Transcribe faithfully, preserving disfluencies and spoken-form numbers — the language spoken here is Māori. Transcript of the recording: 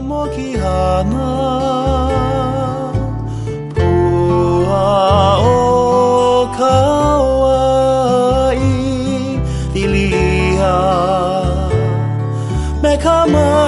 mokiana Pua o Kauai Ilia Me ka mai